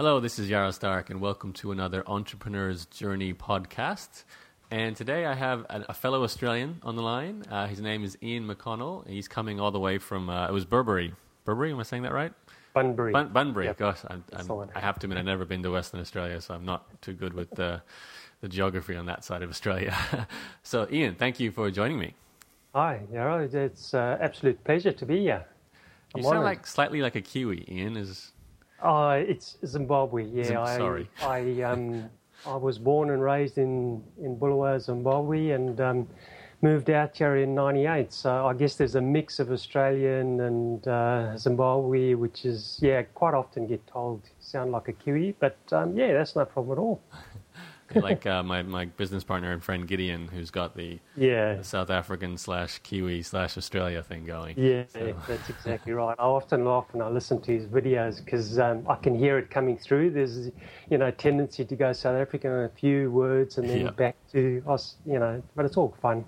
Hello, this is Yaro Stark, and welcome to another Entrepreneur's Journey podcast. And today I have a fellow Australian on the line. His name is Ian McConnell. He's coming all the way from, it was Burberry. Burberry, am I saying that right? Bunbury. Bunbury, Yep. gosh. I have to admit, I've never been to Western Australia, so I'm not too good with the geography on that side of Australia. So, Ian, thank you for joining me. Hi, Yaro. It's an absolute pleasure to be here. You sound like slightly like a Kiwi, Ian. It's Zimbabwe, yeah. Sorry. I was born and raised in Bulawayo, Zimbabwe, and moved out here in '98. So I guess there's a mix of Australian and Zimbabwe, which is, quite often get told sound like a Kiwi. But, that's no problem at all. Like my business partner and friend Gideon, who's got the South African / Kiwi / Australia thing going. Yeah, so. That's exactly right. I often laugh when I listen to his videos because I can hear it coming through. There's, a tendency to go South African in a few words and then back to us, but it's all fun.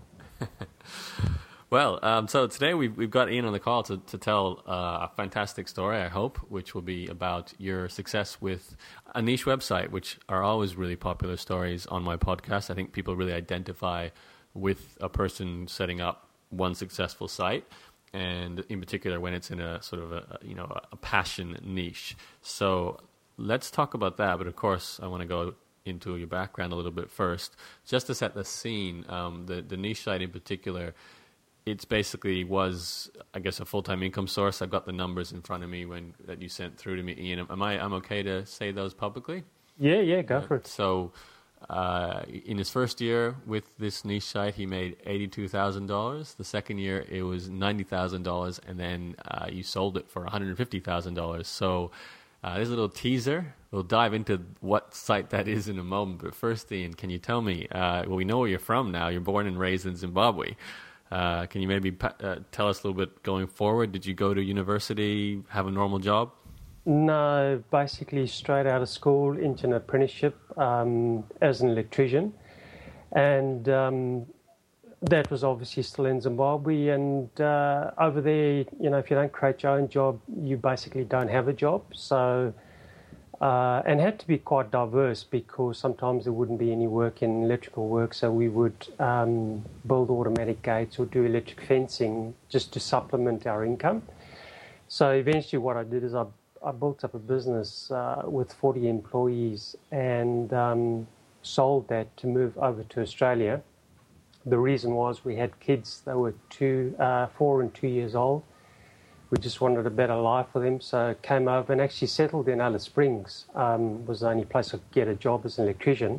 Well, so today we've got Ian on the call to tell a fantastic story, I hope, which will be about your success with a niche website, which are always really popular stories on my podcast. I think people really identify with a person setting up one successful site, and in particular when it's in a sort of a passion niche. So let's talk about that. But of course, I want to go into your background a little bit first, just to set the scene. The niche site in particular, it's basically was, I guess, a full-time income source. I've got the numbers in front of me that you sent through to me, Ian. I'm okay to say those publicly? Yeah, go for it. So in his first year with this niche site, he made $82,000. The second year, it was $90,000, and then you sold it for $150,000. So there's a little teaser. We'll dive into what site that is in a moment. But first, Ian, can you tell me, we know where you're from now. You're born and raised in Zimbabwe. Can you maybe tell us a little bit going forward? Did you go to university, have a normal job? No, basically straight out of school into an apprenticeship as an electrician. And that was obviously still in Zimbabwe. And over there, if you don't create your own job, you basically don't have a job. So, and had to be quite diverse because sometimes there wouldn't be any work in electrical work. So we would build automatic gates or do electric fencing just to supplement our income. So eventually what I did is I built up a business with 40 employees and sold that to move over to Australia. The reason was we had kids. They were 4 and 2 years old. We just wanted a better life for them, so came over and actually settled in Alice Springs. Was the only place I could get a job as an electrician.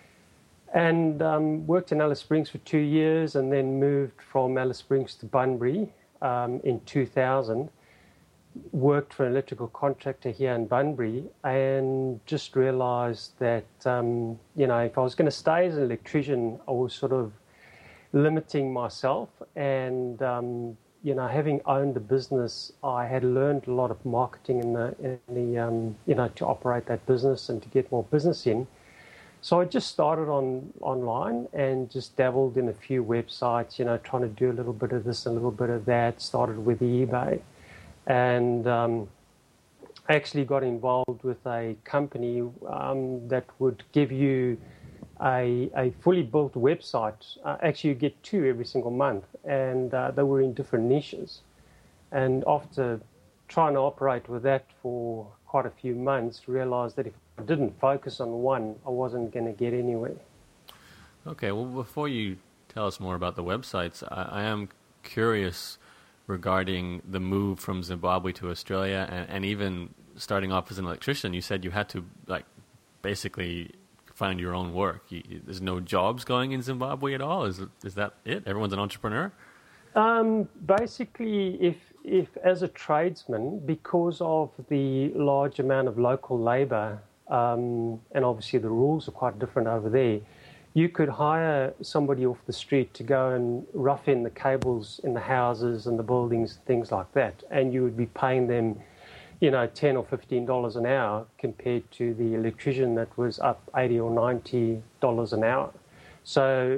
And worked in Alice Springs for 2 years and then moved from Alice Springs to Bunbury in 2000. Worked for an electrical contractor here in Bunbury and just realised that, if I was going to stay as an electrician, I was sort of limiting myself and... having owned the business, I had learned a lot of marketing to operate that business and to get more business in. So I just started online and just dabbled in a few websites, trying to do a little bit of this, a little bit of that. Started with eBay, and actually got involved with a company that would give you a fully built website. Actually, you get 2 every single month, and they were in different niches. And after trying to operate with that for quite a few months, realized that if I didn't focus on one, I wasn't going to get anywhere. Okay, well, before you tell us more about the websites, I am curious regarding the move from Zimbabwe to Australia, and even starting off as an electrician. You said you had to basically find your own work. There's no jobs going in Zimbabwe at all? Is that it? Everyone's an entrepreneur? Basically, if as a tradesman, because of the large amount of local labour, and obviously the rules are quite different over there, you could hire somebody off the street to go and rough in the cables in the houses and the buildings, things like that, and you would be paying them $10 or $15 an hour compared to the electrician that was up $80 or $90 an hour. So,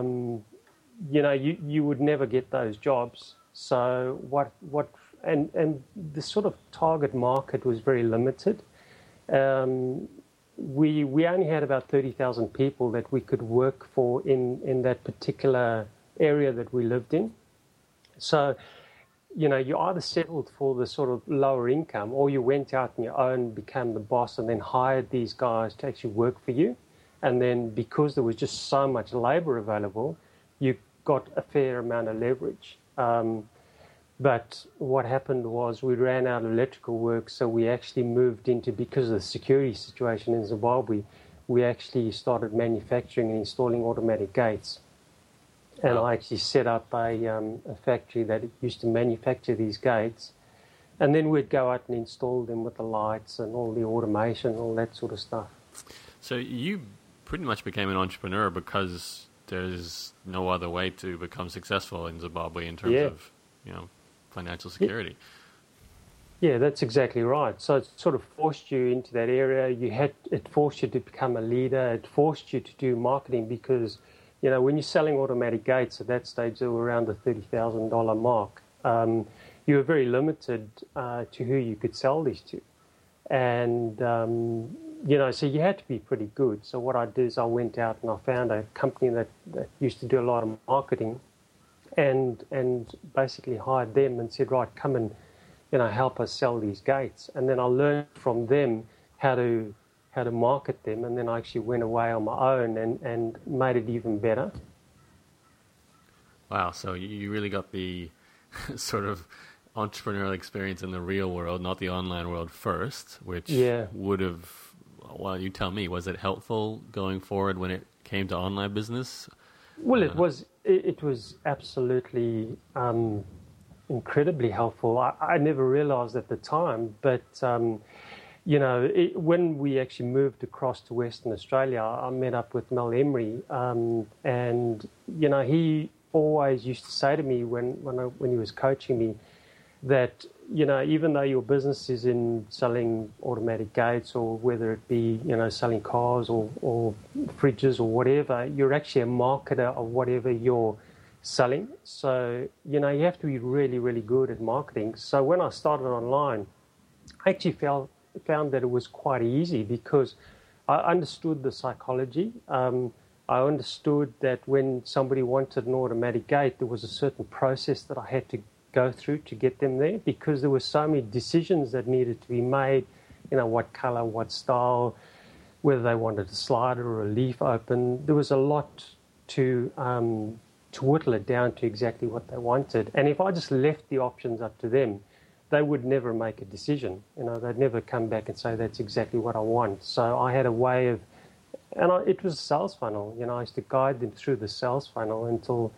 you would never get those jobs. So and the sort of target market was very limited. we only had about 30,000 people that we could work for in that particular area that we lived in. So, you either settled for the sort of lower income, or you went out on your own, became the boss, and then hired these guys to actually work for you. And then because there was just so much labor available, you got a fair amount of leverage. But what happened was we ran out of electrical work, so we actually moved into, because of the security situation in Zimbabwe, we actually started manufacturing and installing automatic gates. And I actually set up a factory that used to manufacture these gates. And then we'd go out and install them with the lights and all the automation, all that sort of stuff. So you pretty much became an entrepreneur because there's no other way to become successful in Zimbabwe in terms of, financial security. Yeah, that's exactly right. So it sort of forced you into that area. It forced you to become a leader. It forced you to do marketing because, when you're selling automatic gates at that stage, they were around the $30,000 mark. You were very limited to who you could sell these to. And, so you had to be pretty good. So what I did is I went out and I found a company that used to do a lot of marketing and basically hired them and said, right, come and, help us sell these gates. And then I learned from them how to market them, and then I actually went away on my own and made it even better. Wow, so you really got the sort of entrepreneurial experience in the real world, not the online world first, which would have, well, you tell me, was it helpful going forward when it came to online business? Well, it was absolutely incredibly helpful. I never realized at the time, but, when we actually moved across to Western Australia, I met up with Mel Emery, and, he always used to say to me when he was coaching me that, even though your business is in selling automatic gates or whether it be, selling cars or fridges or whatever, you're actually a marketer of whatever you're selling. So, you have to be really, really good at marketing. So when I started online, I actually found that it was quite easy because I understood the psychology. I understood that when somebody wanted an automatic gate, there was a certain process that I had to go through to get them there because there were so many decisions that needed to be made, what color, what style, whether they wanted a slider or a leaf open. There was a lot to whittle it down to exactly what they wanted. And if I just left the options up to them, they would never make a decision. They'd never come back and say, that's exactly what I want. So I had a way of, it was a sales funnel. I used to guide them through the sales funnel until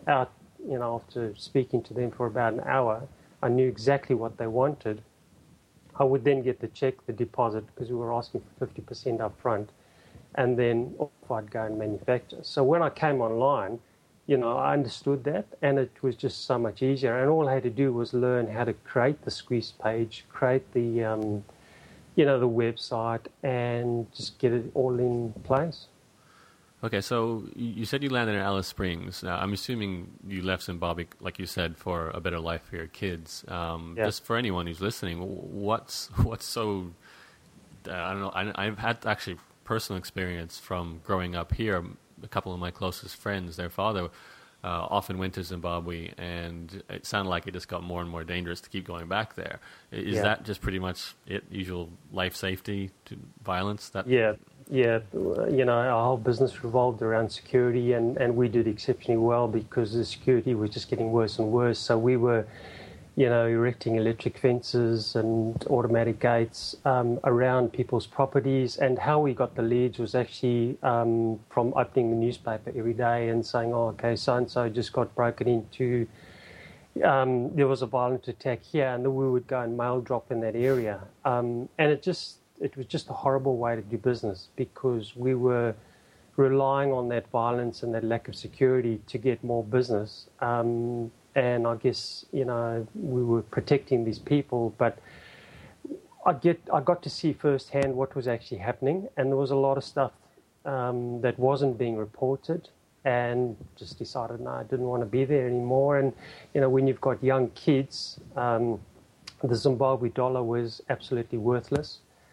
after speaking to them for about an hour, I knew exactly what they wanted. I would then get the check, the deposit, because we were asking for 50% up front, and then off I'd go and manufacture. So when I came online, I understood that, and it was just so much easier. And all I had to do was learn how to create the squeeze page, create the, the website, and just get it all in place. Okay, so you said you landed in Alice Springs. Now, I'm assuming you left Zimbabwe, like you said, for a better life for your kids. Just for anyone who's listening, what's so... I don't know. I've had actually personal experience from growing up here. A couple of my closest friends, their father often went to Zimbabwe, and it sounded like it just got more and more dangerous to keep going back there. Is that just pretty much it? Usual life safety to violence? Yeah, our whole business revolved around security, and we did exceptionally well because the security was just getting worse and worse. So we were, erecting electric fences and automatic gates around people's properties. And how we got the leads was actually from opening the newspaper every day and saying, oh, okay, so-and-so just got broken into. There was a violent attack here, and then we would go and mail drop in that area. And it was just a horrible way to do business because we were relying on that violence and that lack of security to get more business. And I guess, we were protecting these people, but I got to see firsthand what was actually happening, and there was a lot of stuff that wasn't being reported, and just decided, no, I didn't want to be there anymore. And, when you've got young kids, the Zimbabwe dollar was absolutely worthless.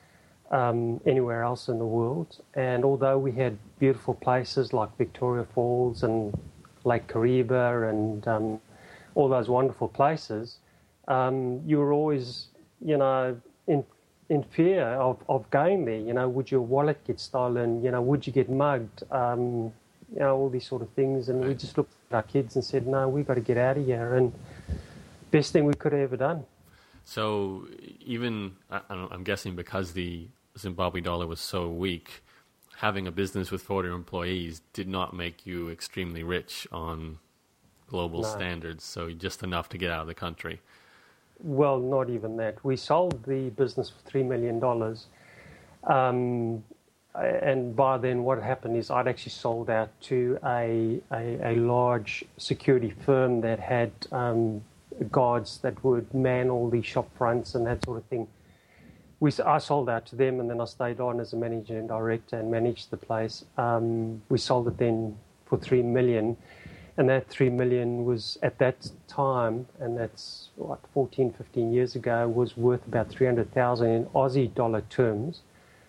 anywhere else in the world. And although we had beautiful places like Victoria Falls and Lake Kariba and all those wonderful places, you were always, in fear of going there. Would your wallet get stolen? Would you get mugged? All these sort of things. And we just looked at our kids and said, no, we've got to get out of here. And best thing we could have ever done. So even, I'm guessing because the Zimbabwe dollar was so weak, having a business with 40 employees did not make you extremely rich on global standards, so just enough to get out of the country. Well, not even that. We sold the business for $3 million. And by then what happened is I'd actually sold out to a large security firm that had guards that would man all the shop fronts and that sort of thing. I sold out to them, and then I stayed on as a manager and director and managed the place. We sold it then for $3 million, and that $3 million was at that time, and that's 14, 15 years ago, was worth about 300,000 in Aussie dollar terms.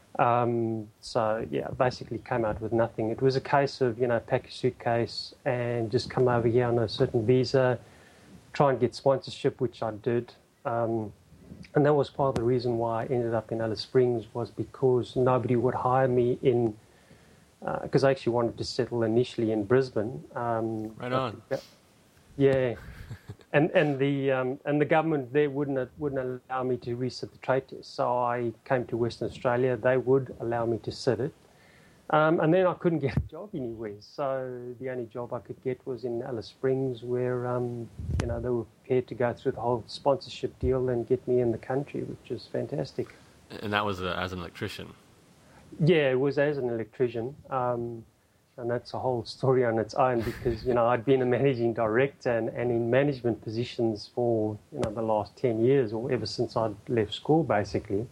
So yeah, basically came out with nothing. It was a case of, pack a suitcase and just come over here on a certain visa, try and get sponsorship, which I did. And that was part of the reason why I ended up in Alice Springs, was because nobody would hire me in, because I actually wanted to settle initially in Brisbane. Right on. Yeah. And the government there wouldn't allow me to resit the trade test. So I came to Western Australia. They would allow me to sit it. And then I couldn't get a job anywhere. So the only job I could get was in Alice Springs, where, they were prepared to go through the whole sponsorship deal and get me in the country, which was fantastic. And that was as an electrician? Yeah, it was as an electrician. And that's a whole story on its own, because, I'd been a managing director and in management positions for, the last 10 years, or ever since I'd left school, basically.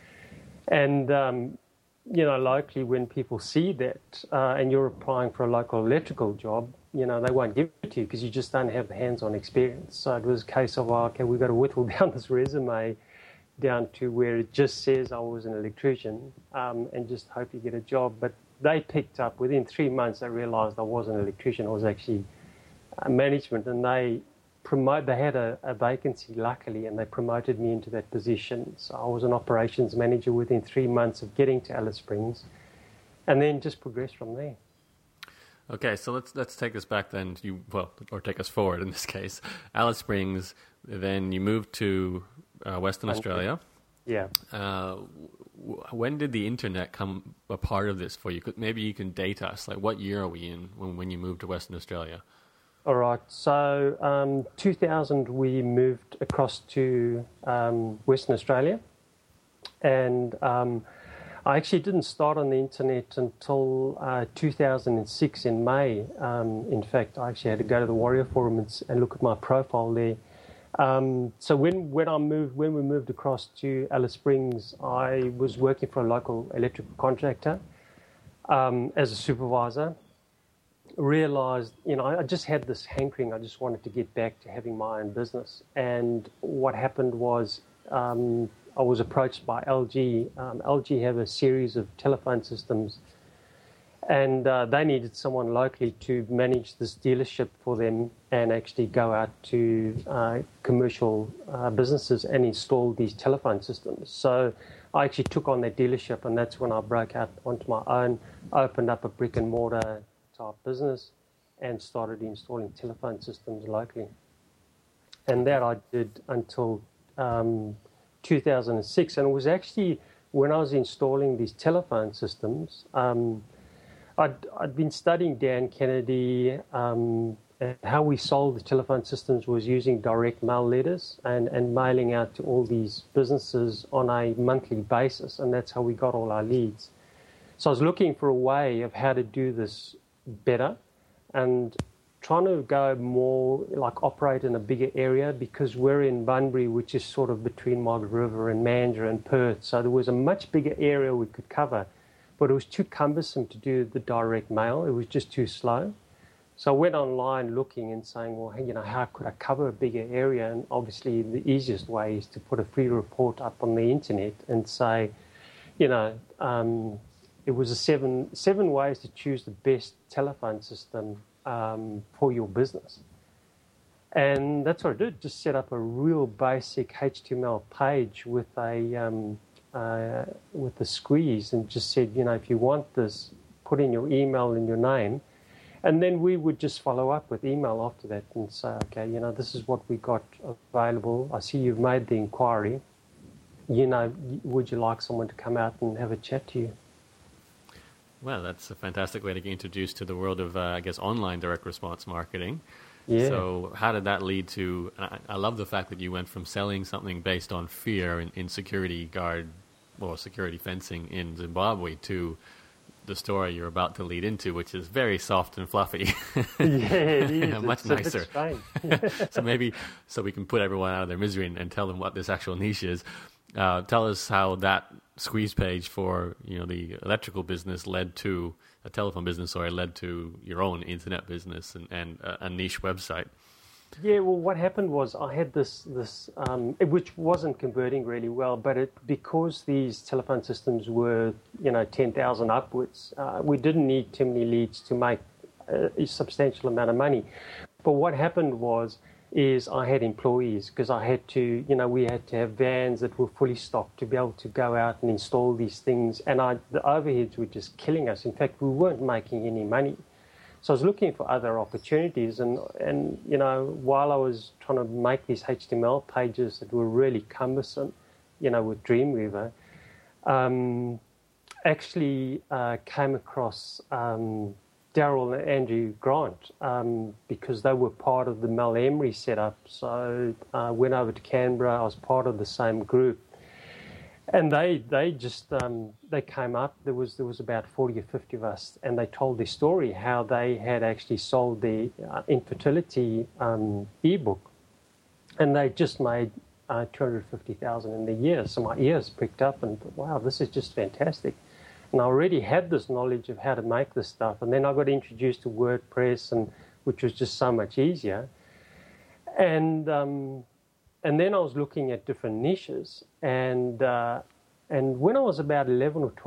And, locally, when people see that and you're applying for a local electrical job, they won't give it to you because you just don't have the hands-on experience. So it was a case of, okay, we've got to whittle down this resume down to where it just says I was an electrician, and just hope you get a job. But they picked up, within 3 months, they realised I wasn't an electrician, I was actually management, and they had a vacancy, luckily, and they promoted me into that position. So I was an operations manager within 3 months of getting to Alice Springs, and then just progressed from there. Okay, so let's take us back then, or take us forward in this case. Alice Springs, then you moved to Western Australia. Yeah. When did the internet come a part of this for you? Maybe you can date us. Like, what year are we in when you moved to Western Australia? All right. So 2000, we moved across to Western Australia. And I actually didn't start on the internet until 2006 in May. In fact, I actually had to go to the Warrior Forum and look at my profile there. So when we moved across to Alice Springs, I was working for a local electrical contractor as a supervisor. Realized, I just had this hankering. I just wanted to get back to having my own business. And what happened was I was approached by LG. LG have a series of telephone systems, and they needed someone locally to manage this dealership for them and actually go out to commercial businesses and install these telephone systems. So I actually took on that dealership, and that's when I broke out onto my own, opened up a brick and mortar type business and started installing telephone systems locally. And that I did until 2006. And it was actually when I was installing these telephone systems, I'd been studying Dan Kennedy, and how we sold the telephone systems was using direct mail letters and mailing out to all these businesses on a monthly basis, and that's how we got all our leads. So I was looking for a way of how to do this better and trying to go more like operate in a bigger area, because we're in Bunbury, which is sort of between Margaret River and Mandurah and Perth. So there was a much bigger area we could cover, but it was too cumbersome to do the direct mail. It was just too slow. So I went online looking and saying, well, hey, how could I cover a bigger area? And obviously the easiest way is to put a free report up on the internet and say, you know, it was a seven ways to choose the best telephone system for your business. And that's what I did, just set up a real basic HTML page with the squeeze and just said, you know, if you want this, put in your email and your name. And then we would just follow up with email after that and say, okay, you know, this is what we got available. I see you've made the inquiry. You know, would you like someone to come out and have a chat to you? Well, that's a fantastic way to get introduced to the world of, I guess, online direct response marketing. Yeah. So how did that lead to, I love the fact that you went from selling something based on fear in security guard or security fencing in Zimbabwe to the story you're about to lead into, which is very soft and fluffy. Yeah, it is. Much nicer. So maybe, so we can put everyone out of their misery and tell them what this actual niche is. Tell us how that squeeze page for, you know, the electrical business led to a telephone business, or led to your own internet business and a niche website. Yeah, well, what happened was I had this which wasn't converting really well, but because these telephone systems were, you know, 10,000 upwards, we didn't need too many leads to make a substantial amount of money. But what happened is I had employees, because I had to, you know, we had to have vans that were fully stocked to be able to go out and install these things. And the overheads were just killing us. In fact, we weren't making any money. So I was looking for other opportunities. And you know, while I was trying to make these HTML pages that were really cumbersome, you know, with Dreamweaver, actually came across Daryl and Andrew Grant, because they were part of the Mel Emery setup. So I went over to Canberra. I was part of the same group, and they just they came up. There was about 40 or 50 of us, and they told their story how they had actually sold the infertility ebook, and they just made 250,000 in the year. So my ears pricked up, and wow, this is just fantastic. And I already had this knowledge of how to make this stuff. And then I got introduced to WordPress, which was just so much easier. And then I was looking at different niches. And when I was about 11 or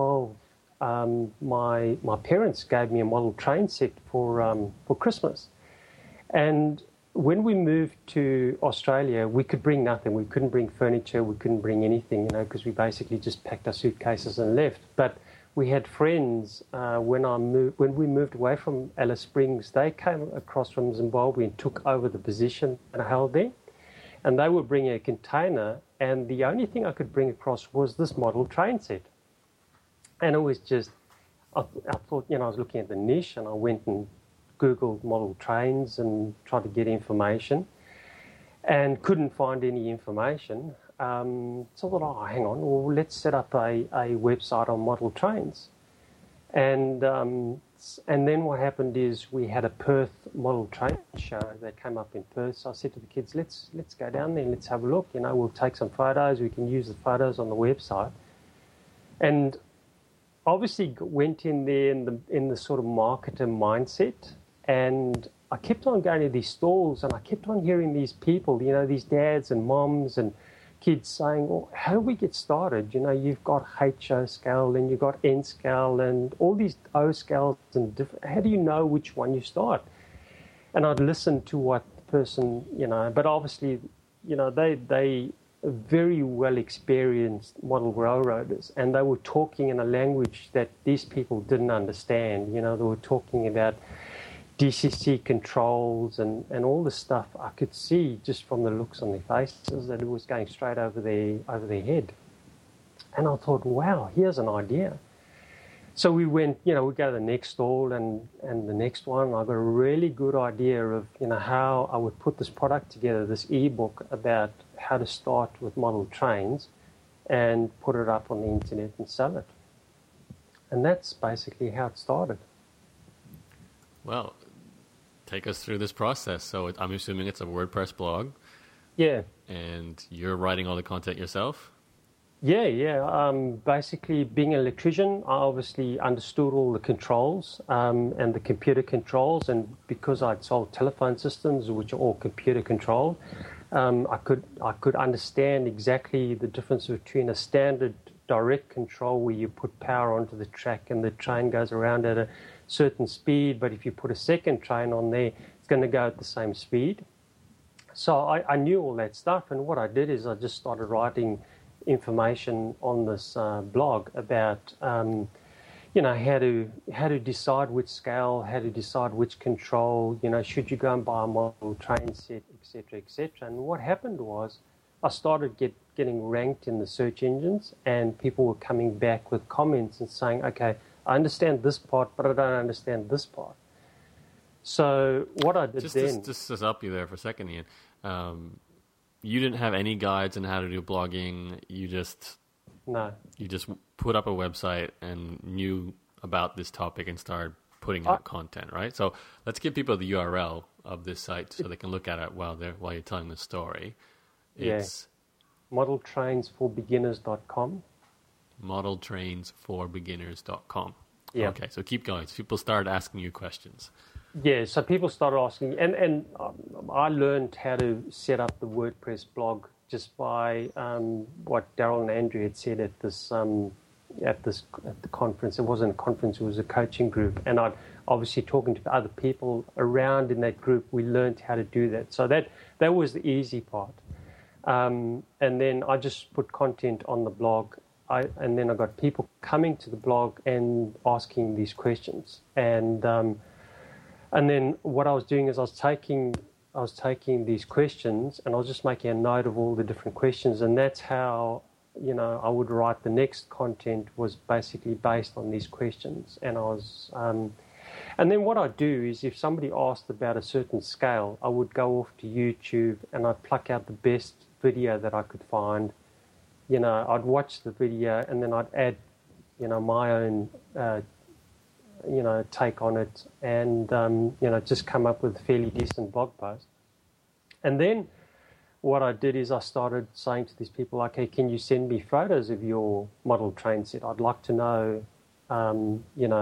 12, my parents gave me a model train set for Christmas. And when we moved to Australia, we could bring nothing. We couldn't bring furniture. We couldn't bring anything, you know, because we basically just packed our suitcases and left. But we had friends when we moved away from Alice Springs. They came across from Zimbabwe and took over the position that I held there. And they were bringing a container, and the only thing I could bring across was this model train set. And it was just, I thought, you know, I was looking at the niche, and I went and Googled model trains and tried to get information, and couldn't find any information. So I thought, oh, hang on, well, let's set up a website on model trains. And then what happened is we had a Perth model train show that came up in Perth. So I said to the kids, let's go down there and let's have a look. You know, we'll take some photos. We can use the photos on the website. And obviously went in there in the sort of marketer mindset. And I kept on going to these stalls, and I kept on hearing these people, you know, these dads and moms and kids saying, well, how do we get started? You know, you've got HO scale and you've got N scale and all these O scales, and how do you know which one you start? And I'd listen to what the person, you know, but obviously, you know, they are very well experienced model railroaders, and they were talking in a language that these people didn't understand. You know, they were talking about DCC controls and all the stuff. I could see just from the looks on their faces that it was going straight over their head. And I thought, wow, here's an idea. So we went, you know, we go to the next stall and the next one. I got a really good idea of, you know, how I would put this product together, this ebook about how to start with model trains and put it up on the internet and sell it. And that's basically how it started. Well, take us through this process. So I'm assuming it's a WordPress blog. Yeah. And you're writing all the content yourself? Yeah. Basically, being an electrician, I obviously understood all the controls and the computer controls. And because I'd sold telephone systems, which are all computer controlled, I could understand exactly the difference between a standard direct control where you put power onto the track and the train goes around at a certain speed, but if you put a second train on there, it's going to go at the same speed. So I knew all that stuff, and what I did is I just started writing information on this blog about how to decide which scale, how to decide which control, should you go and buy a model train set, etc., etc. And what happened was I started getting ranked in the search engines, and people were coming back with comments and saying, okay, I understand this part, but I don't understand this part. So what I did just to stop you there for a second, Ian. You didn't have any guides on how to do blogging. You just put up a website and knew about this topic and started putting out content, right? So let's give people the URL of this site so they can look at it while you're telling the story. It's modeltrainsforbeginners.com. Modeltrainsforbeginners.com. Yeah. Okay, so keep going. So people started asking you questions. Yeah, so people started asking, and I learned how to set up the WordPress blog just by what Daryl and Andrew had said at the conference. It wasn't a conference; it was a coaching group, and I'd obviously talking to other people around in that group. We learned how to do that. So that was the easy part, and then I just put content on the blog. And then I got people coming to the blog and asking these questions, and then what I was doing is I was taking these questions and I was just making a note of all the different questions, and that's how I would write the next content was basically based on these questions. And and then what I do is if somebody asked about a certain scale, I would go off to YouTube and I'd pluck out the best video that I could find. I'd watch the video and then I'd add, my own, take on it, and just come up with a fairly decent blog post. And then what I did is I started saying to these people, okay, can you send me photos of your model train set? I'd like to know, how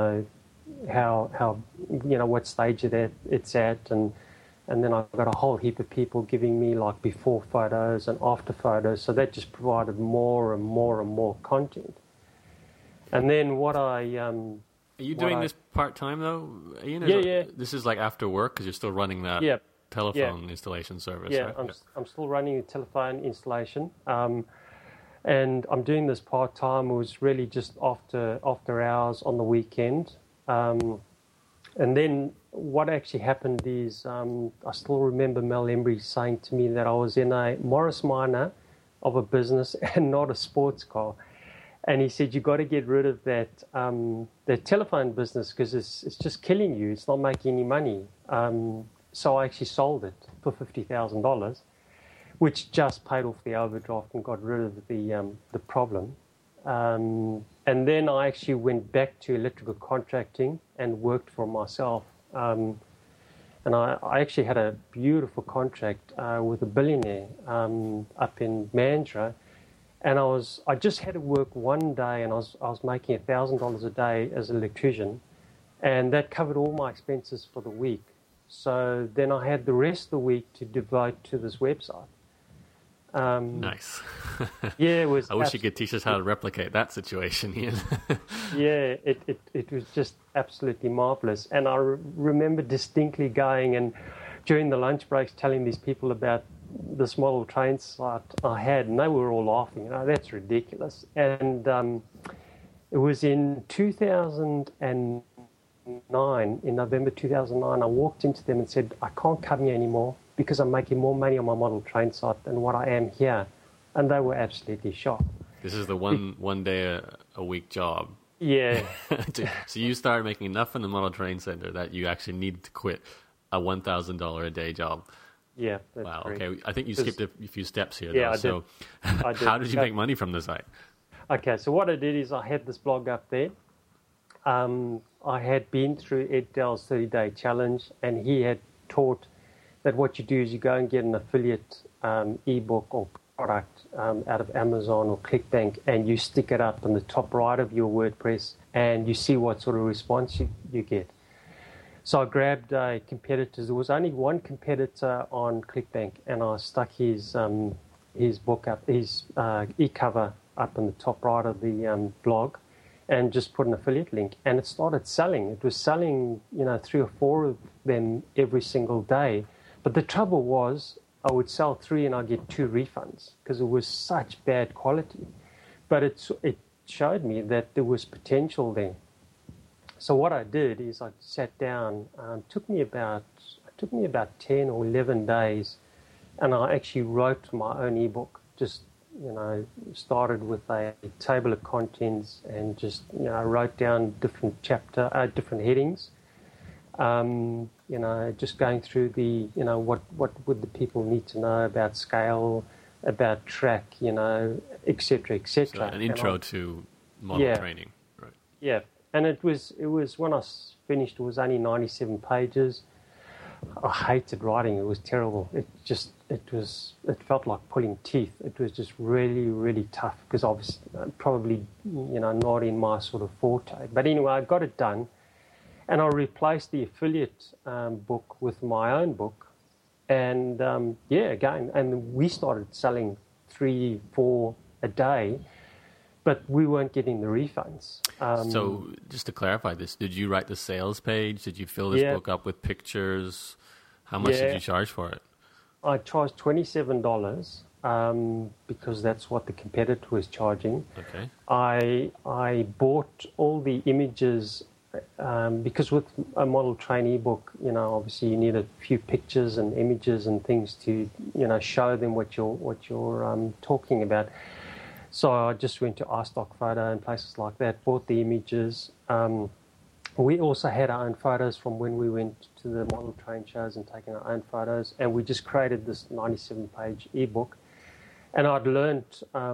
what stage it's at, and then I've got a whole heap of people giving me like before photos and after photos, so that just provided more and more and more content. And then what I Are you doing this part-time, though, Ian? Yeah. This is like after work because you're still running that telephone installation service, right? I'm still running a telephone installation. And I'm doing this part-time. It was really just after hours on the weekend. And then what actually happened is I still remember Mel Embry saying to me that I was in a Morris Minor of a business and not a sports car. And he said, you've got to get rid of that telephone business because it's just killing you. It's not making any money. So I actually sold it for $50,000, which just paid off the overdraft and got rid of the problem. And then I actually went back to electrical contracting and worked for myself. And I actually had a beautiful contract with a billionaire up in Mandurah. And I just had to work one day, and I was making $1,000 a day as an electrician, and that covered all my expenses for the week. So then I had the rest of the week to devote to this website. Nice. Yeah, it was. I wish you could teach us how to replicate that situation, Ian. Yeah, it was just absolutely marvelous. And I remember distinctly going and during the lunch breaks telling these people about this model train site I had, and they were all laughing. That's ridiculous. And it was in 2009, in November 2009, I walked into them and said, I can't come here anymore because I'm making more money on my model train site than what I am here. And they were absolutely shocked. This is the one day a week job. Yeah. So you started making enough in the model train center that you actually needed to quit a $1,000 a day job. Yeah. That's wow. correct. Okay. I think you skipped a few steps here. Yeah, though. I did. How did you make money from the site? Okay. So what I did is I had this blog up there. I had been through Ed Dell's 30-day challenge, and he had taught that what you do is you go and get an affiliate ebook or product out of Amazon or ClickBank, and you stick it up in the top right of your WordPress, and you see what sort of response you get. So I grabbed competitors. There was only one competitor on ClickBank, and I stuck his book up, his e-cover up in the top right of the blog, and just put an affiliate link, and it started selling. It was selling, 3 or 4 of them every single day. But the trouble was, I would sell 3 and I'd get 2 refunds because it was such bad quality. But it showed me that there was potential there. So what I did is I sat down. It took me about 10 or 11 days, and I actually wrote my own ebook. Just started with a table of contents and just wrote down different headings. Just going through the what would the people need to know about scale, about track, etc., etc. So an intro to model training, right? Yeah, and it was when I finished, it was only 97 pages. I hated writing; it was terrible. It felt like pulling teeth. It was just really, really tough because obviously probably not in my sort of forte. But anyway, I got it done, and I replaced the affiliate book with my own book, and again, and we started selling 3, 4 a day. But we weren't getting the refunds. So just to clarify this, did you write the sales page? Did you fill this book up with pictures? How much did you charge for it? I charged $27 because that's what the competitor was charging. Okay. I bought all the images because with a model trainee book, obviously you need a few pictures and images and things to show them what you're talking about. So I just went to iStock Photo and places like that, bought the images. We also had our own photos from when we went to the model train shows and taken our own photos, and we just created this 97-page ebook. And I'd learned,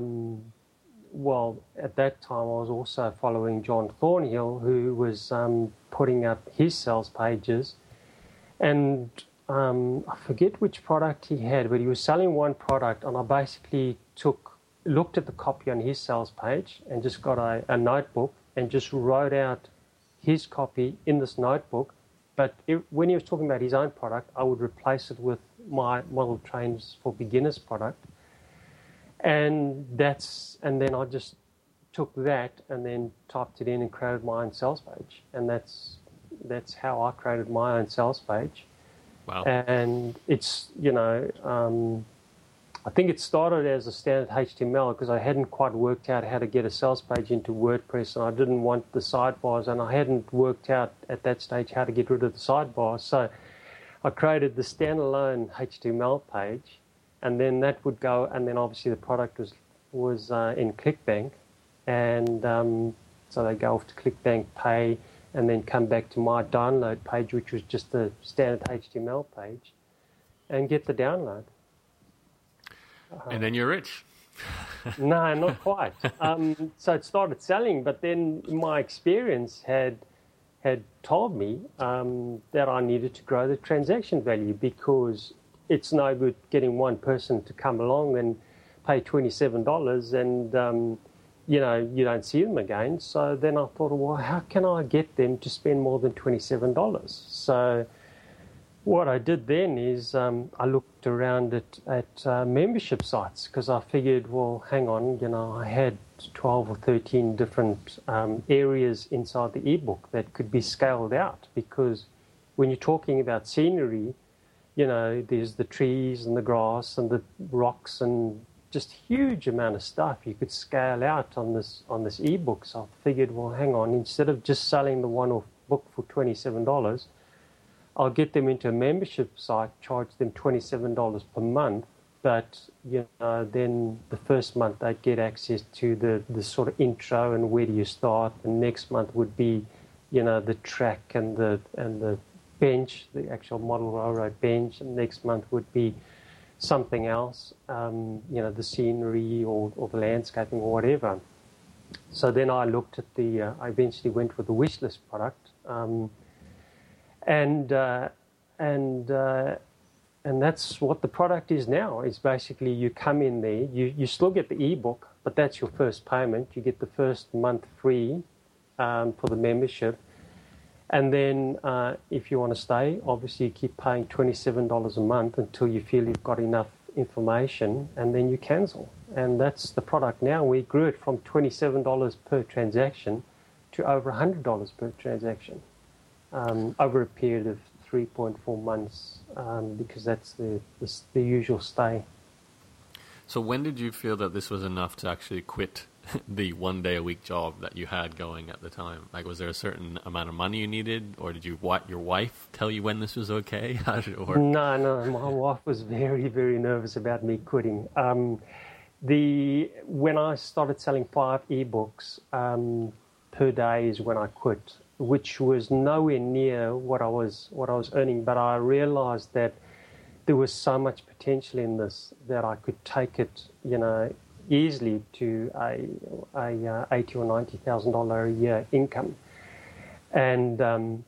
at that time I was also following John Thornhill, who was putting up his sales pages. And I forget which product he had, but he was selling one product, and I basically looked at the copy on his sales page and just got a notebook and just wrote out his copy in this notebook. But when he was talking about his own product, I would replace it with my Model Trains for Beginners product. And then I just took that and then typed it in and created my own sales page. And that's how I created my own sales page. Wow. And it's, I think it started as a standard HTML because I hadn't quite worked out how to get a sales page into WordPress, and I didn't want the sidebars, and I hadn't worked out at that stage how to get rid of the sidebars. So I created the standalone HTML page, and then that would go, and then obviously the product was in ClickBank, and so they go off to ClickBank, pay, and then come back to my download page, which was just the standard HTML page, and get the download. And then you're rich. No, not quite. So it started selling, but then my experience had told me that I needed to grow the transaction value, because it's no good getting one person to come along and pay $27 and you don't see them again. So then I thought, well, how can I get them to spend more than $27? So what I did then is I looked around at membership sites, because I figured, well, hang on, I had 12 or 13 different areas inside the ebook that could be scaled out, because when you're talking about scenery, there's the trees and the grass and the rocks and just huge amount of stuff you could scale out on this ebook. So I figured, well, hang on, instead of just selling the one-off book for $27, I'll get them into a membership site, charge them $27 per month, but then the first month they'd get access to the sort of intro and where do you start. The next month would be, the track and the bench, the actual model railroad bench. And next month would be something else, the scenery or the landscaping or whatever. So then I looked at I eventually went with the wishlist product. And that's what the product is now. Is basically you come in there, you still get the ebook, but that's your first payment. You get the first month free for the membership, and then if you want to stay, obviously you keep paying $27 a month until you feel you've got enough information, and then you cancel. and that's the product now. We grew it from $27 per transaction to over $100 per transaction over a period of 3.4 months, because that's the usual stay. So when did you feel that this was enough to actually quit the 1 day a week job that you had going at the time? Like, was there a certain amount of money you needed, or did your wife tell you when this was okay? How did it work? No, my wife was very, very nervous about me quitting. When I started selling 5 ebooks per day is when I quit, which was nowhere near what I was earning. But I realized that there was so much potential in this that I could take it, easily to a $80,000 or $90,000 a year income, and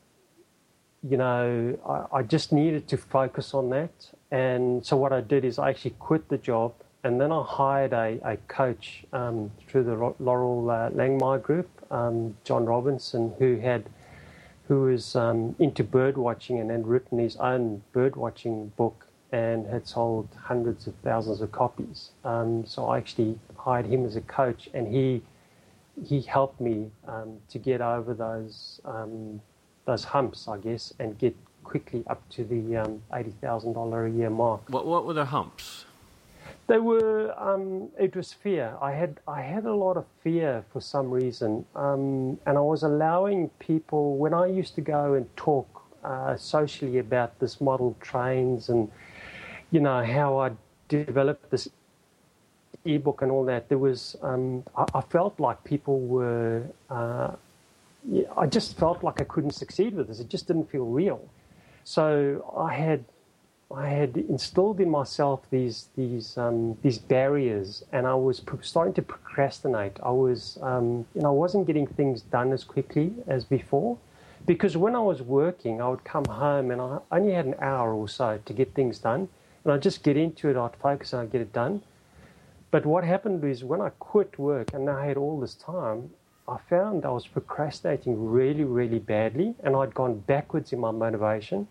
I just needed to focus on that. And so what I did is I actually quit the job, and then I hired a coach through the Laurel Langmire group, John Robinson, who was into bird watching and had written his own bird watching book and had sold hundreds of thousands of copies. So I actually hired him as a coach, and he helped me to get over those humps, I guess, and get quickly up to the $80,000 a year mark. What were the humps? They were. It was fear. I had a lot of fear for some reason, and I was allowing people, when I used to go and talk socially about this model trains and how I developed this ebook and all that. There was. I felt like people were. I just felt like I couldn't succeed with this. It just didn't feel real. So I had instilled in myself these barriers, and I was starting to procrastinate. I was, I wasn't getting things done as quickly as before, because when I was working, I would come home and I only had an hour or so to get things done, and I'd just get into it, I'd focus and I'd get it done. But what happened is when I quit work and I had all this time, I found I was procrastinating really, really badly, and I'd gone backwards in my motivation.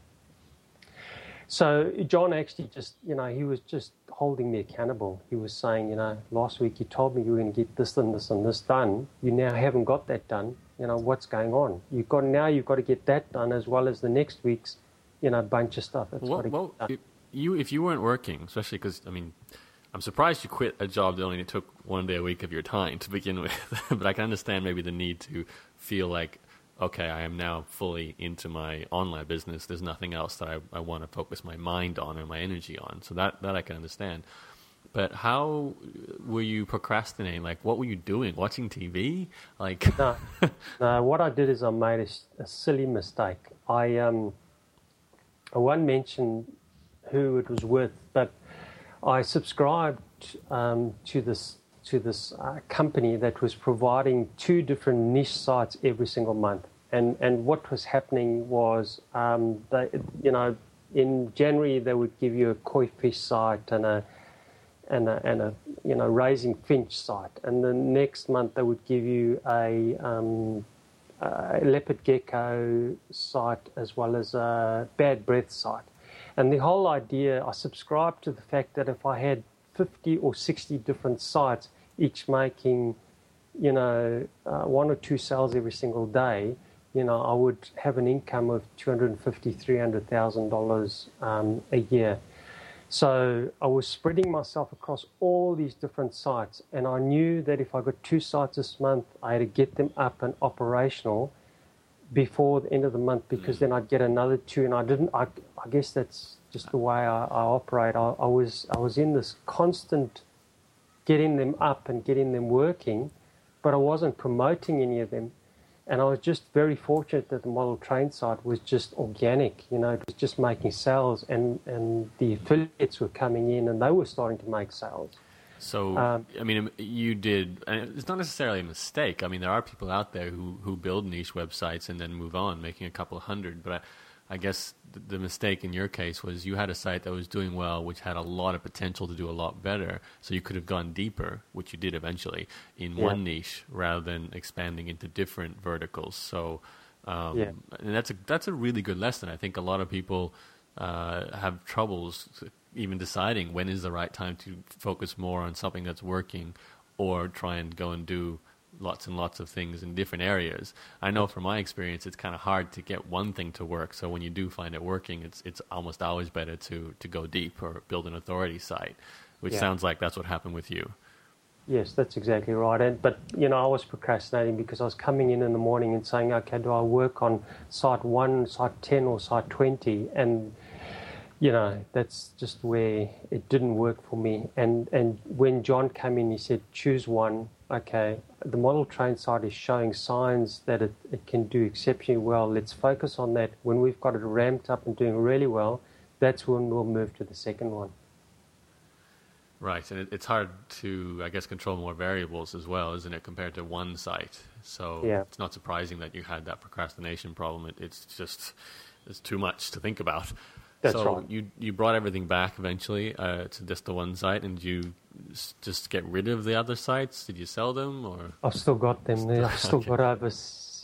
So John actually just, he was just holding me accountable. He was saying, last week you told me you were going to get this and this and this done. You now haven't got that done. What's going on? You've got to get that done, as well as the next week's, bunch of stuff that's got to get done. If you weren't working, especially because, I'm surprised you quit a job that only took 1 day a week of your time to begin with. But I can understand maybe the need to feel like, okay, I am now fully into my online business. There's nothing else that I want to focus my mind on and my energy on. So that I can understand. But how were you procrastinating? Like, what were you doing? Watching TV? Like, no. What I did is I made a silly mistake. I won't mention who it was with, but I subscribed to this company that was providing 2 different niche sites every single month. And what was happening was, in January they would give you a koi fish site and a raising finch site, and the next month they would give you a leopard gecko site as well as a bad breath site. And the whole idea, I subscribed to the fact that if I had 50 or 60 different sites, each making, 1 or 2 sales every single day, I would have an income of $250,000, $300,000 a year. So I was spreading myself across all these different sites, and I knew that if I got 2 sites this month, I had to get them up and operational before the end of the month, because then I'd get another 2, and I guess that's just the way I operate. I was in this constant getting them up and getting them working, but I wasn't promoting any of them. And I was just very fortunate that the model train site was just organic. It was just making sales, and the affiliates were coming in and they were starting to make sales. So, you did, and it's not necessarily a mistake. There are people out there who build niche websites and then move on, making a couple of hundred. But I guess the mistake in your case was you had a site that was doing well, which had a lot of potential to do a lot better. So you could have gone deeper, which you did eventually, in one niche rather than expanding into different verticals. So, and that's a really good lesson. I think a lot of people have troubles even deciding when is the right time to focus more on something that's working, or try and go and do lots and lots of things in different areas. I know from my experience, it's kind of hard to get one thing to work. So when you do find it working, it's almost always better to go deep or build an authority site, which sounds like that's what happened with you. Yes, that's exactly right. But, I was procrastinating because I was coming in the morning and saying, okay, do I work on site 1, site 10 or site 20? And, that's just where it didn't work for me. And when John came in, he said, choose one. Okay, the model train site is showing signs that it can do exceptionally well. Let's focus on that. When we've got it ramped up and doing really well, that's when we'll move to the second one. Right, and it's hard to, I guess, control more variables as well, isn't it, compared to one site? So It's not surprising that you had that procrastination problem. It's too much to think about. That's right. You brought everything back eventually to just the one site, and did you just get rid of the other sites? Did you sell them, or? I've still got them. I've still got over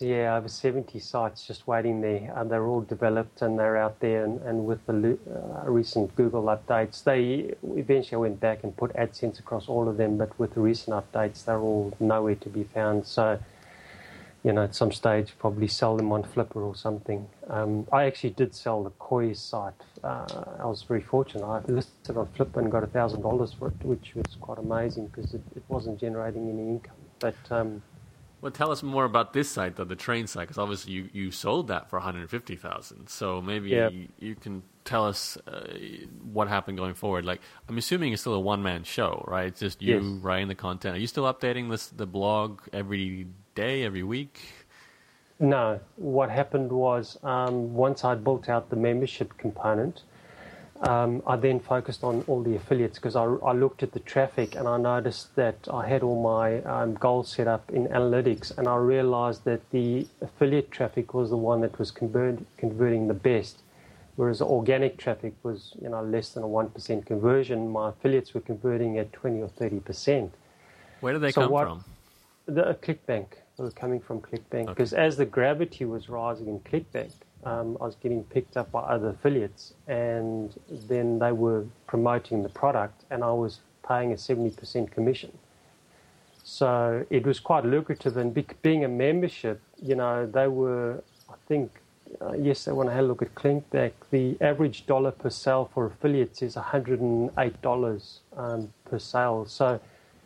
70 sites just waiting there. They're all developed and they're out there. And with the recent Google updates, they eventually went back and put AdSense across all of them. But with the recent updates, they're all nowhere to be found. So, at some stage, probably sell them on Flipper or something. I actually did sell the Koi site. I was very fortunate. I listed on Flipper and got $1,000 for it, which was quite amazing because it wasn't generating any income. But well, tell us more about this site, though, the train site, because obviously you sold that for $150,000. So maybe you can tell us what happened going forward. Like, I'm assuming it's still a one-man show, right? It's just you writing the content. Are you still updating the blog every day, every week? No. What happened was once I built out the membership component, I then focused on all the affiliates because I looked at the traffic and I noticed that I had all my goals set up in analytics, and I realized that the affiliate traffic was the one that was converting the best, whereas the organic traffic was less than a 1% conversion. My affiliates were converting at 20 or 30%. Where did they come from? The ClickBank. They were coming from ClickBank because as the gravity was rising in ClickBank, I was getting picked up by other affiliates, and then they were promoting the product, and I was paying a 70% commission. So it was quite lucrative, and being a membership, they were, I think, yesterday when I had a look at ClickBank, the average dollar per sale for affiliates is $108 per sale. So,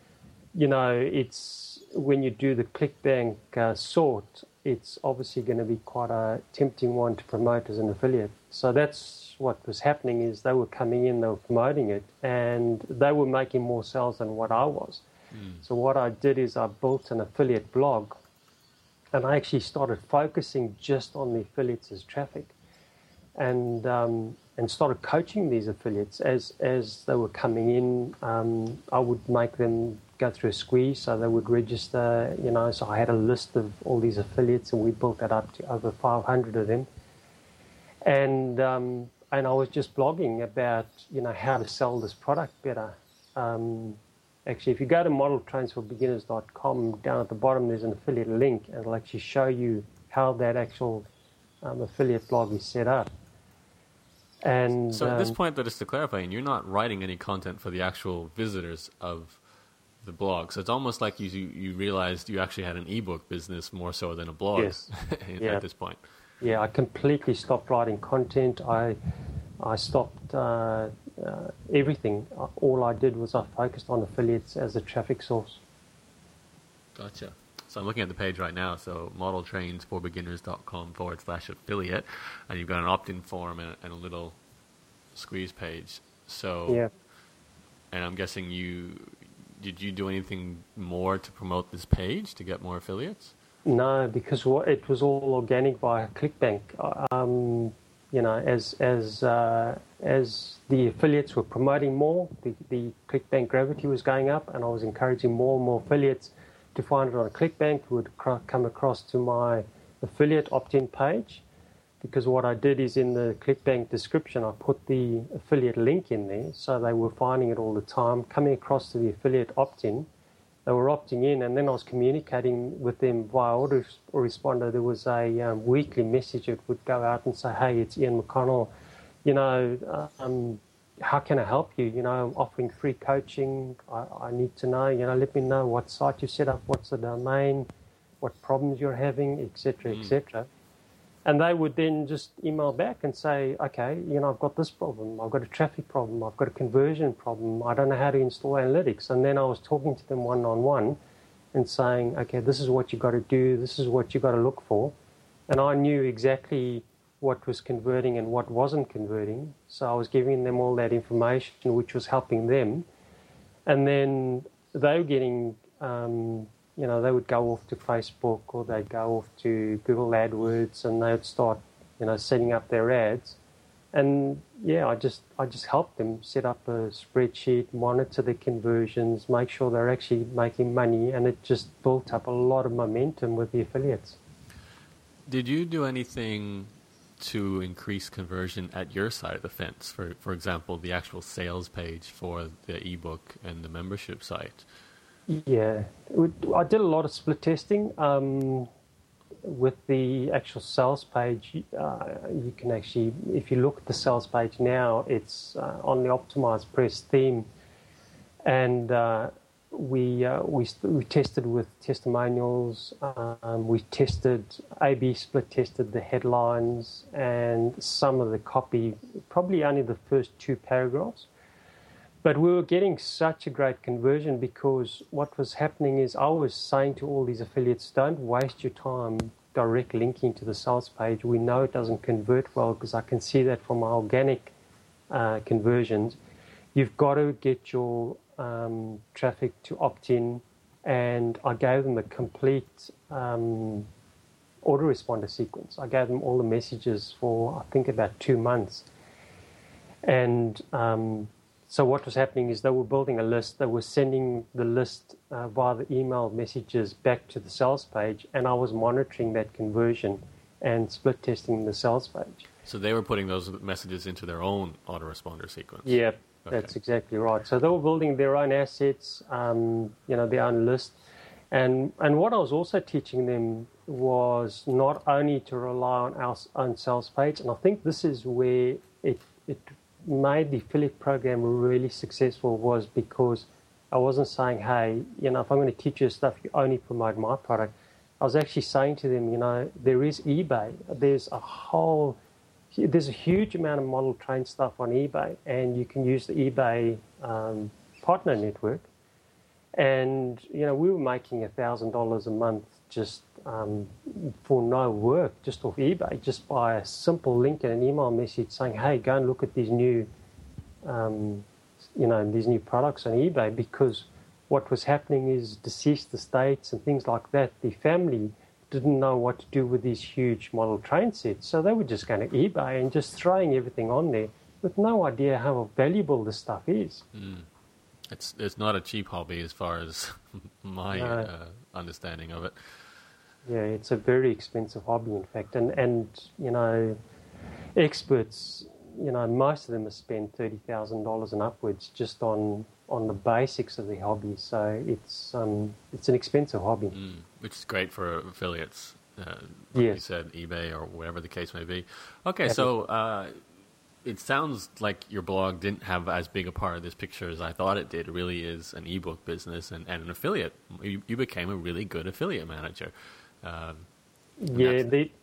it's when you do the ClickBank sort, it's obviously going to be quite a tempting one to promote as an affiliate. So that's what was happening is they were coming in, they were promoting it, and they were making more sales than what I was. So what I did is I built an affiliate blog, and I actually started focusing just on the affiliates as traffic, and started coaching these affiliates as they were coming in. I would make them go through a squeeze, so they would register, so I had a list of all these affiliates, and we built that up to over 500 of them. And I was just blogging about, how to sell this product better. Actually, if you go to modeltrainsforbeginners.com, down at the bottom there's an affiliate link, and it'll actually show you how that actual affiliate blog is set up. And so at this point, though, just to clarify, you're not writing any content for the actual visitors of the blog. So it's almost like you realized you actually had an ebook business more so than a blog at this point. Yeah, I completely stopped writing content. I stopped everything. All I did was I focused on affiliates as a traffic source. Gotcha. So I'm looking at the page right now. So modeltrainsforbeginners.com/affiliate, and you've got an opt-in form and a little squeeze page. So and I'm guessing did you do anything more to promote this page to get more affiliates? No, because it was all organic via ClickBank. As the affiliates were promoting more, the ClickBank gravity was going up, and I was encouraging more and more affiliates to find it on ClickBank, who would come across to my affiliate opt-in page. Because what I did is in the ClickBank description, I put the affiliate link in there, so they were finding it all the time, coming across to the affiliate opt-in. They were opting in, and then I was communicating with them via autoresponder. There was a weekly message that would go out and say, hey, it's Ian McConnell. how can I help you? I'm offering free coaching. I need to know, let me know what site you set up, what's the domain, what problems you're having, etc., etc. And they would then just email back and say, okay, I've got this problem. I've got a traffic problem. I've got a conversion problem. I don't know how to install analytics. And then I was talking to them one-on-one and saying, okay, this is what you got to do. This is what you got to look for. And I knew exactly what was converting and what wasn't converting. So I was giving them all that information, which was helping them. And then they were getting, they would go off to Facebook or they'd go off to Google AdWords and they would start, setting up their ads. And yeah, I just helped them set up a spreadsheet, monitor the conversions, make sure they're actually making money, and it just built up a lot of momentum with the affiliates. Did you do anything to increase conversion at your side of the fence? For example, the actual sales page for the ebook and the membership site? Yeah, I did a lot of split testing. With the actual sales page, you can actually, if you look at the sales page now, it's on the Optimized Press theme, and we tested with testimonials. We tested A/B split tested the headlines and some of the copy, probably only the first 2 paragraphs. But we were getting such a great conversion because what was happening is I was saying to all these affiliates, don't waste your time direct linking to the sales page. We know it doesn't convert well because I can see that from my organic conversions. You've got to get your traffic to opt-in, and I gave them a complete autoresponder sequence. I gave them all the messages for, I think, about 2 months. And so what was happening is they were building a list. They were sending the list via the email messages back to the sales page, and I was monitoring that conversion and split testing the sales page. So they were putting those messages into their own autoresponder sequence? Yeah, okay. That's exactly right. So they were building their own assets, their own list. And what I was also teaching them was not only to rely on our own sales page, and I think this is where it made the affiliate program really successful, was because I wasn't saying, hey, if I'm going to teach you stuff, you only promote my product. I was actually saying to them, there is eBay. There's a huge amount of model train stuff on eBay, and you can use the eBay partner network. And, we were making $1,000 a month just for no work, just off eBay, just by a simple link and an email message saying, hey, go and look at these new, these new products on eBay. Because what was happening is deceased estates and things like that, the family didn't know what to do with these huge model train sets. So they were just going to eBay and just throwing everything on there with no idea how valuable this stuff is. It's not a cheap hobby as far as my understanding of it. Yeah, it's a very expensive hobby, in fact. And experts, most of them have spent $30,000 and upwards just on the basics of the hobby. So it's an expensive hobby. Which is great for affiliates. Yes. You said eBay or whatever the case may be. Okay, so it sounds like your blog didn't have as big a part of this picture as I thought it did. It really is an ebook business and an affiliate. You became a really good affiliate manager. The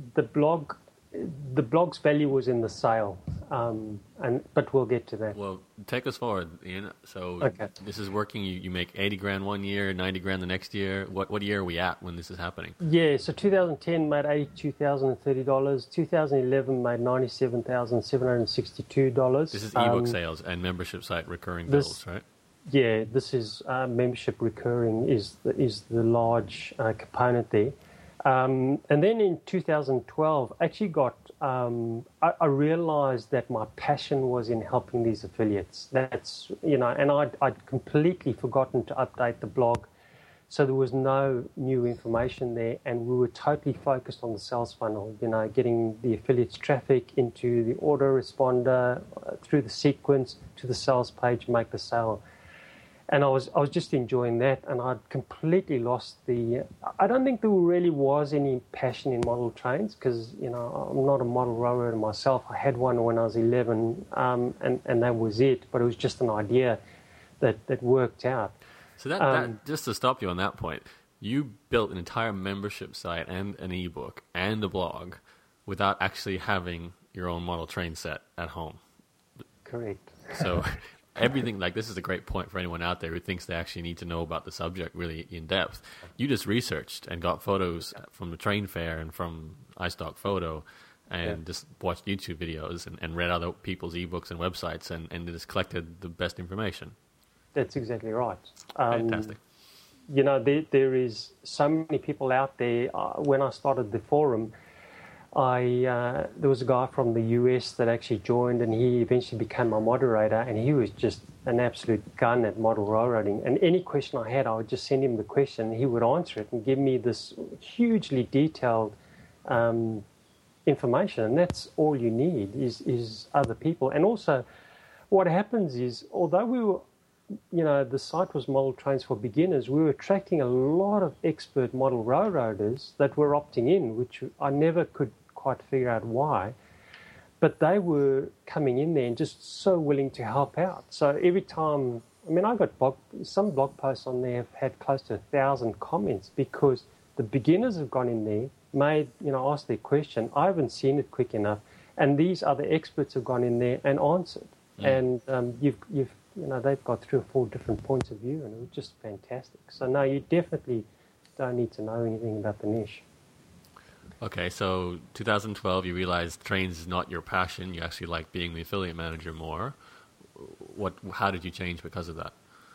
blog's value was in the sale, but we'll get to that. Well, take us forward, Ian. So okay. This is working. You make $80,000 one year, $90,000 the next year. What year are we at when this is happening? Yeah, so 2010 made $82,030. 2011 made $97,762. This is ebook sales and membership site recurring bills, right? Yeah, this is membership recurring is the large component there. And then in 2012, I actually I realized that my passion was in helping these affiliates. That's, and I'd completely forgotten to update the blog. So there was no new information there, and we were totally focused on the sales funnel, getting the affiliates traffic into the autoresponder, through the sequence to the sales page, make the sale. And I was just enjoying that, and I'd completely lost the. I don't think there really was any passion in model trains because I'm not a model railroader myself. I had one when I was 11, and that was it. But it was just an idea that worked out. So that just to stop you on that point, you built an entire membership site and an ebook and a blog without actually having your own model train set at home. Correct. So. Everything, like, this is a great point for anyone out there who thinks they actually need to know about the subject really in depth. You just researched and got photos from the train fair and from iStock Photo and just watched YouTube videos and read other people's ebooks and websites and just collected the best information. That's exactly right. Fantastic. There is so many people out there. When I started the forum, there was a guy from the US that actually joined, and he eventually became my moderator, and he was just an absolute gun at model railroading. And any question I had, I would just send him the question, and he would answer it and give me this hugely detailed information. And that's all you need is other people. And also, what happens is, although we were, the site was Model Trains for Beginners, we were attracting a lot of expert model railroaders that were opting in, which I never could quite figure out why. But they were coming in there and just so willing to help out. So every time, I got some blog posts on there have had close to 1,000 comments because the beginners have gone in there, asked their question. I haven't seen it quick enough. And these other experts have gone in there and answered. And they've got 3 or 4 different points of view, and it was just fantastic. So no, you definitely don't need to know anything about the niche. Okay, so 2012, you realized trains is not your passion. You actually like being the affiliate manager more. How did you change because of that?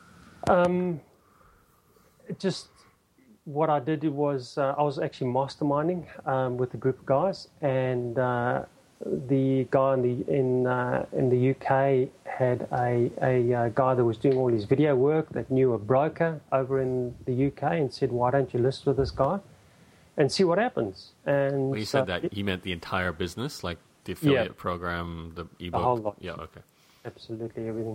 Just what I did was I was actually masterminding with a group of guys, and the guy in the UK had a guy that was doing all his video work that knew a broker over in the UK and said, "Why don't you list with this guy and see what happens?" And when you said that, you meant the entire business, like the affiliate program, the ebook, the whole lot. Yeah, okay, absolutely everything.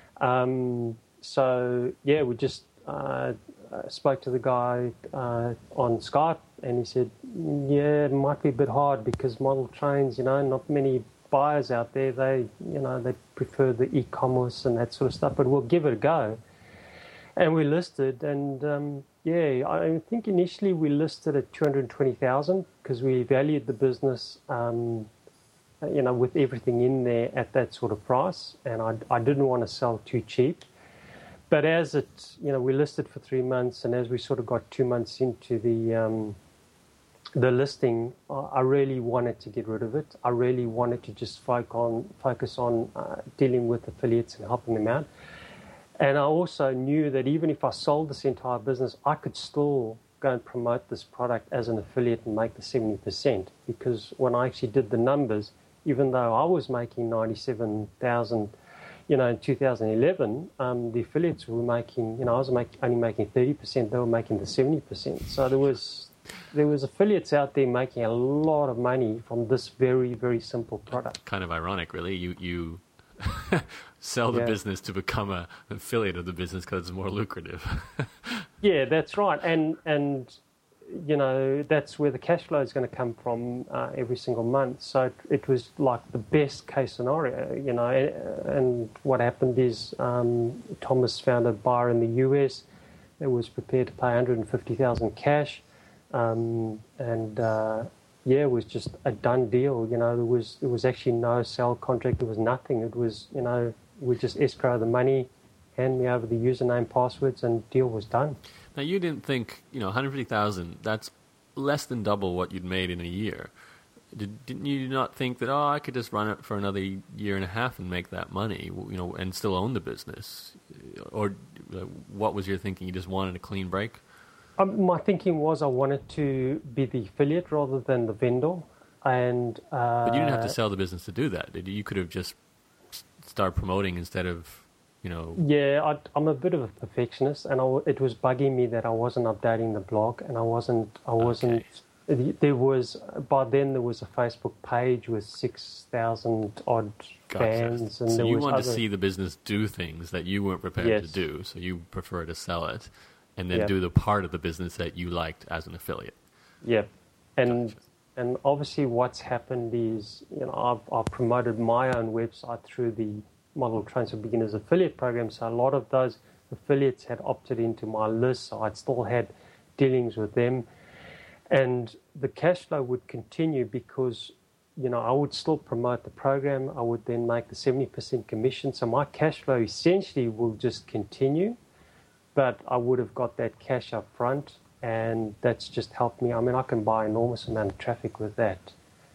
We just spoke to the guy on Skype, and he said, "Yeah, it might be a bit hard because model trains, not many buyers out there. They prefer the e-commerce and that sort of stuff, but we'll give it a go." And we listed, and I think initially we listed at 220,000 because we valued the business, with everything in there at that sort of price, and I didn't want to sell too cheap. But as we listed for 3 months, and as we sort of got 2 months into the listing, I really wanted to get rid of it. I really wanted to just focus on dealing with affiliates and helping them out. And I also knew that even if I sold this entire business, I could still go and promote this product as an affiliate and make the 70%. Because when I actually did the numbers, even though I was making 97,000, in 2011, the affiliates were making, I was only making 30%. They were making the 70%. So there was affiliates out there making a lot of money from this very, very simple product. Kind of ironic, really. You sell the business to become an affiliate of the business because it's more lucrative. Yeah, that's right. And that's where the cash flow is going to come from every single month. So it was like the best case scenario, and what happened is Thomas found a buyer in the US that was prepared to pay 150,000 cash, it was just a done deal. There was actually no sale contract. There was nothing. It was, we just escrow the money, hand me over the username, passwords, and deal was done. Now, you didn't think, 150,000, that's less than double what you'd made in a year. Didn't you not think that, I could just run it for another year and a half and make that money, and still own the business? Or what was your thinking? You just wanted a clean break? My thinking was I wanted to be the affiliate rather than the vendor. But you didn't have to sell the business to do that, did you? You could have just started promoting instead of... Yeah, I'm a bit of a perfectionist, and it was bugging me that I wasn't updating the blog, and I wasn't There was a Facebook page with 6,000 odd fans, and so there you was wanted to see the business do things that you weren't prepared to do, so you prefer to sell it, and then do the part of the business that you liked as an affiliate. Yeah, and obviously what's happened is, I've promoted my own website through the Model Trains for Beginners affiliate program, so a lot of those affiliates had opted into my list, so I'd still had dealings with them. And the cash flow would continue because, I would still promote the program. I would then make the 70% commission. So my cash flow essentially will just continue, but I would have got that cash up front, and that's just helped me. I mean, I can buy an enormous amount of traffic with that.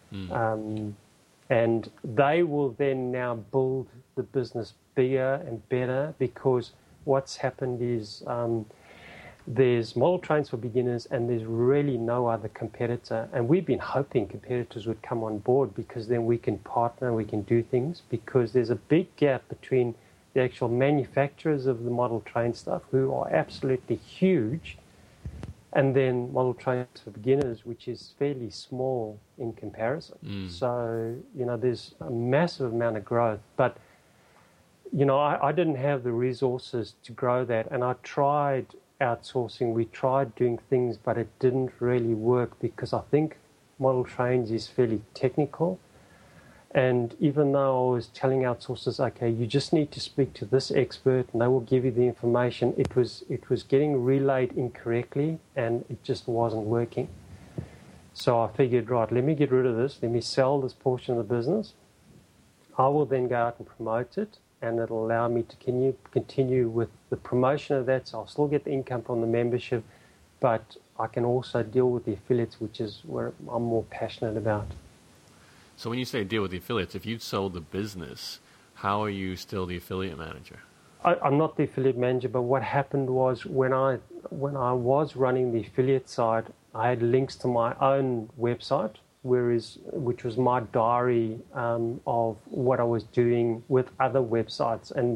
And they will then now build the business bigger and better, because what's happened is there's Model Trains for Beginners and there's really no other competitor. And we've been hoping competitors would come on board, because then we can partner, we can do things, because there's a big gap between the actual manufacturers of the model train stuff, who are absolutely huge, and then Model Trains for Beginners, which is fairly small in comparison. So, there's a massive amount of growth. But, I didn't have the resources to grow that, and I tried outsourcing. We tried doing things, but it didn't really work, because I think Model Trains is fairly technical. And even though I was telling outsourcers, okay, you just need to speak to this expert and they will give you the information, it was getting relayed incorrectly, and it just wasn't working. So I figured, right, let me get rid of this, let me sell this portion of the business. I will then go out and promote it, and it'll allow me to continue with the promotion of that. So I'll still get the income from the membership, but I can also deal with the affiliates, which is where I'm more passionate about. So when you say deal with the affiliates, if you'd sold the business, how are you still the affiliate manager? I'm not the affiliate manager, but what happened was when I was running the affiliate side, I had links to my own website, which was my diary of what I was doing with other websites. And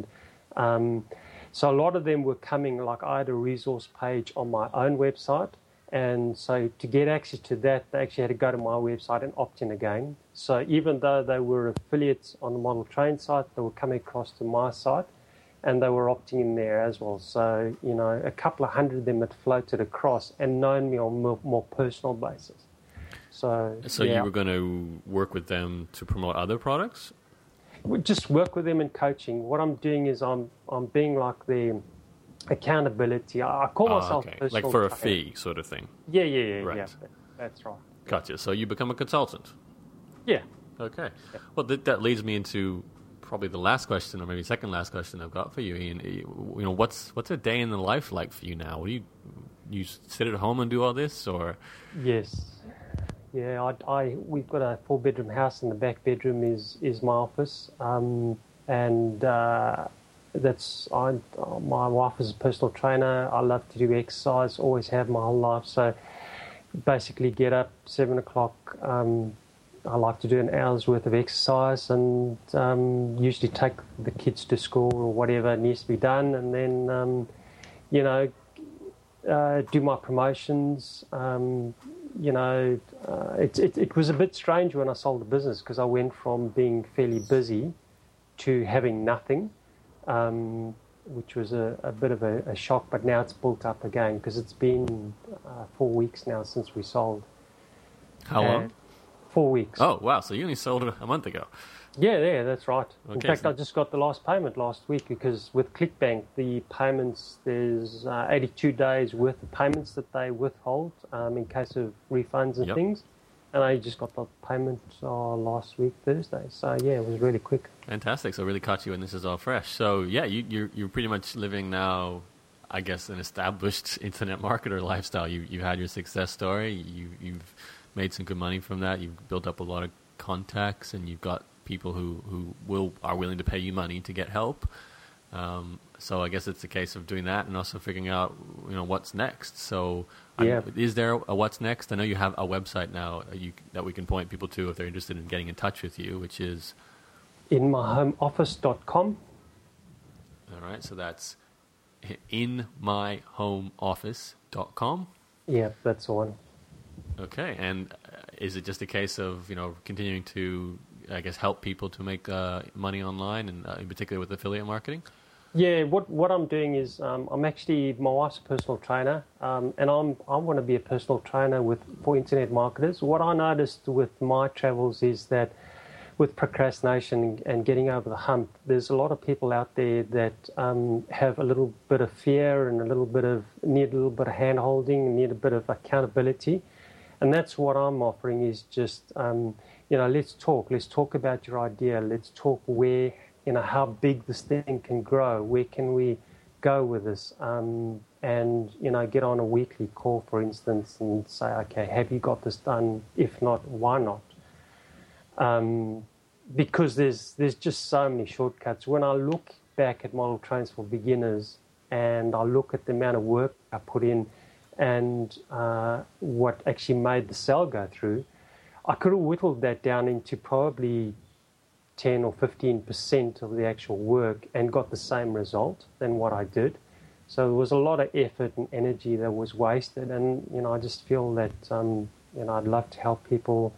so a lot of them were coming, like I had a resource page on my own website. And so to get access to that, they actually had to go to my website and opt in again. So even though they were affiliates on the Model Train site, they were coming across to my site, and they were opting in there as well. So, a couple of hundred of them had floated across and known me on a more personal basis. So you were going to work with them to promote other products? We just work with them in coaching. What I'm doing is I'm being like the accountability. I call myself personal like for a trainer. fee sort of thing. Yeah, right. yeah. That's right. Gotcha. So you become a consultant. Yeah. Okay. Yeah. Well, that leads me into probably the last question, or maybe second last question I've got for you, Ian. What's a day in the life like for you now? Do you sit at home and do all this, or? Yes. Yeah. We've got a 4-bedroom house, and the back bedroom is my office, and. My wife is a personal trainer. I love to do exercise, always have my whole life. So basically get up 7 o'clock. I like to do an hour's worth of exercise, and usually take the kids to school or whatever needs to be done, and then, do my promotions. It was a bit strange when I sold the business, because I went from being fairly busy to having nothing. Which was a bit of a shock, but now it's built up again, because it's been 4 weeks now since we sold. How long? 4 weeks. Oh, wow. So you only sold it a month ago. Yeah, that's right. Okay, in fact, I just got the last payment last week, because with ClickBank, the payments, there's 82 days worth of payments that they withhold in case of refunds and things. And I just got the payment last week, Thursday. So, yeah, it was really quick. Fantastic. So it really caught you when this is all fresh. So, yeah, you're pretty much living now, I guess, an established internet marketer lifestyle. You had your success story. You've made some good money from that. You've built up a lot of contacts, and you've got people who are willing to pay you money to get help. So I guess it's a case of doing that and also figuring out, what's next. So is there a what's next? I know you have a website now that we can point people to if they're interested in getting in touch with you, which is inmyhomeoffice.com. All right, so that's inmyhomeoffice.com. Yeah, that's the one. Okay, and is it just a case of continuing to, I guess, help people to make money online, and in particular with affiliate marketing? Yeah, what I'm doing is I'm actually, my wife's a personal trainer, and I want to be a personal trainer for internet marketers. What I noticed with my travels is that with procrastination and getting over the hump, there's a lot of people out there that have a little bit of fear and need a little bit of hand holding, need a bit of accountability. And that's what I'm offering is just, let's talk about your idea. Let's talk where, how big this thing can grow. Where can we go with this? And, get on a weekly call, for instance, and say, okay, have you got this done? If not, why not? Because there's just so many shortcuts. When I look back at Model Trains for Beginners and I look at the amount of work I put in and what actually made the sale go through, I could have whittled that down into probably 10 or 15% of the actual work and got the same result than what I did. So there was a lot of effort and energy that was wasted, and I just feel that I'd love to help people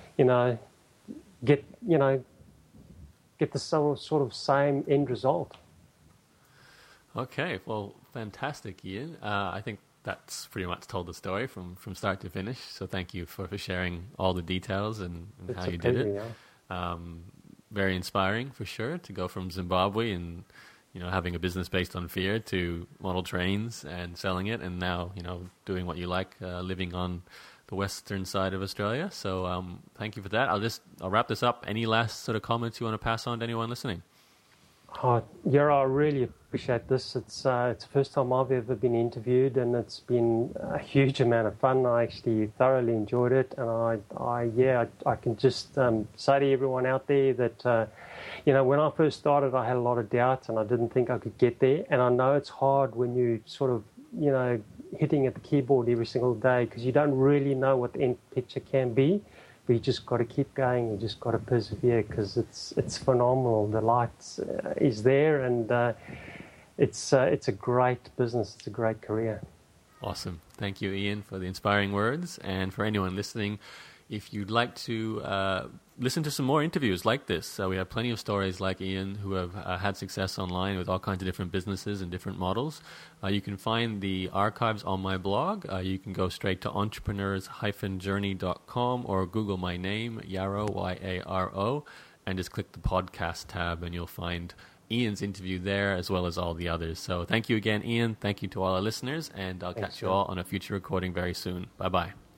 get the sort of same end result. Okay, well, fantastic, Ian. I think that's pretty much told the story from start to finish. So thank you for sharing all the details and how you did it. Yeah. Very inspiring for sure to go from Zimbabwe and having a business based on fear to model trains and selling it, and now doing what you like, living on the western side of Australia. So thank you for that. I'll wrap this up. Any last sort of comments you want to pass on to anyone listening? I really appreciate this. It's the first time I've ever been interviewed, and it's been a huge amount of fun. I actually thoroughly enjoyed it, and I can just say to everyone out there that when I first started, I had a lot of doubts, and I didn't think I could get there. And I know it's hard when you sort of hitting at the keyboard every single day because you don't really know what the end picture can be. But you just got to keep going. You just got to persevere because it's phenomenal. The light is there, and it's a great business. It's a great career. Awesome. Thank you, Ian, for the inspiring words. And for anyone listening, if you'd like to listen to some more interviews like this, we have plenty of stories like Ian who have had success online with all kinds of different businesses and different models. You can find the archives on my blog. You can go straight to entrepreneurs-journey.com or Google my name, Yaro, Y-A-R-O, and just click the podcast tab and you'll find Ian's interview there as well as all the others. So thank you again, Ian. Thank you to all our listeners, and I'll catch you all on a future recording very soon. Bye-bye.